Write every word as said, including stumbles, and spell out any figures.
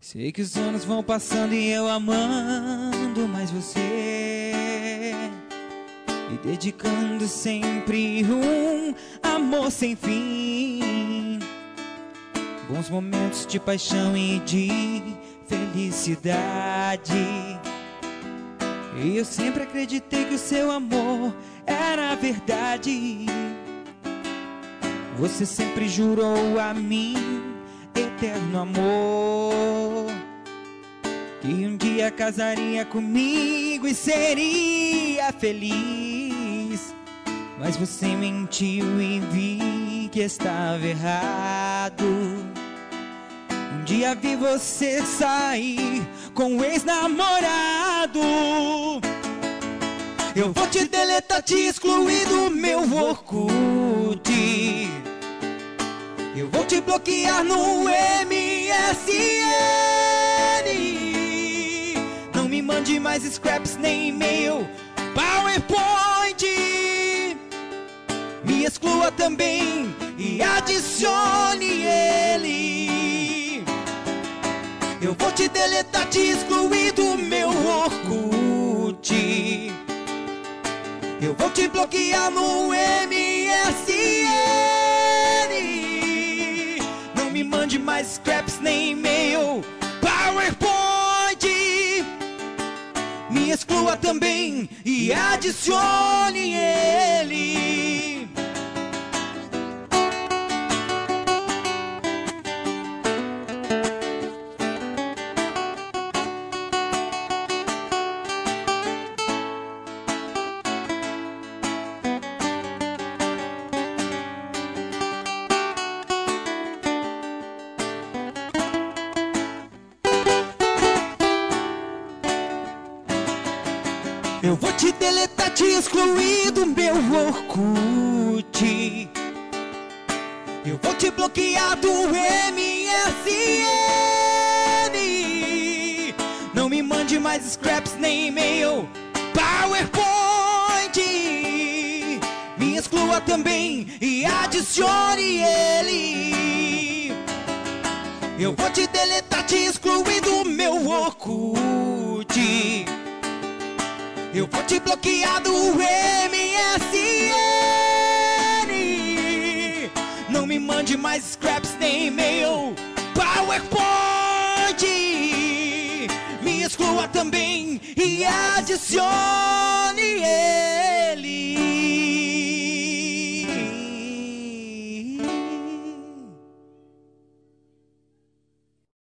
Sei que os anos vão passando e eu amando mais você, e dedicando sempre um amor sem fim. Bons momentos de paixão e de felicidade. E eu sempre acreditei que o seu amor era a verdade. Você sempre jurou a mim eterno amor, que um dia casaria comigo e seria feliz. Mas você mentiu e vi que estava errado. Um dia vi você sair com um ex-namorado. Eu vou te deletar, te excluir do meu Orkut. Eu vou te bloquear no M S N. Não me mande mais scraps, nem e-mail, PowerPoint. Me exclua também e adicione ele. Eu vou te deletar, te excluir do meu Orkut. Eu vou te bloquear no M S N. Não me mande mais scraps, nem e-mail, PowerPoint. Me exclua também e adicione ele. Eu vou te deletar, te excluir do meu Orkut. Eu vou te bloquear do M S N. Não me mande mais scraps, nem e-mail, PowerPoint. Me exclua também e adicione ele. Eu vou te deletar, te excluir do meu Orkut. Eu vou te bloquear do M S N. Não me mande mais scraps, nem e-mail, PowerPoint. Me exclua também e adicione ele.